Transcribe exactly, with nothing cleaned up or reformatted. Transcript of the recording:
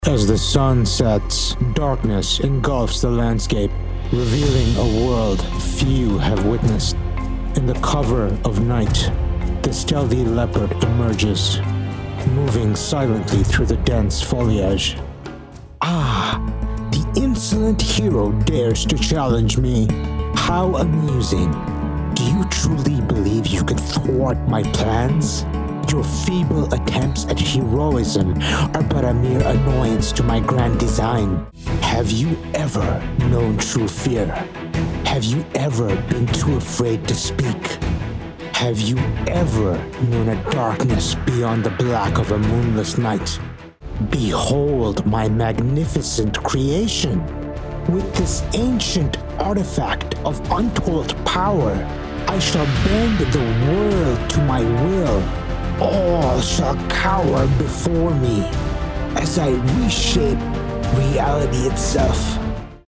As the sun sets, darkness engulfs the landscape, revealing a world few have witnessed. In the cover of night, the stealthy leopard emerges, moving silently through the dense foliage. Ah, the insolent hero dares to challenge me. How amusing. Do you truly believe you can thwart my plans? Your feeble attempts at heroism are but a mere annoyance to my grand design. Have you ever known true fear? Have you ever been too afraid to speak? Have you ever known a darkness beyond the black of a moonless night? Behold my magnificent creation! With this ancient artifact of untold power, I shall bend the world to my will. All shall cower before me as I reshape reality itself.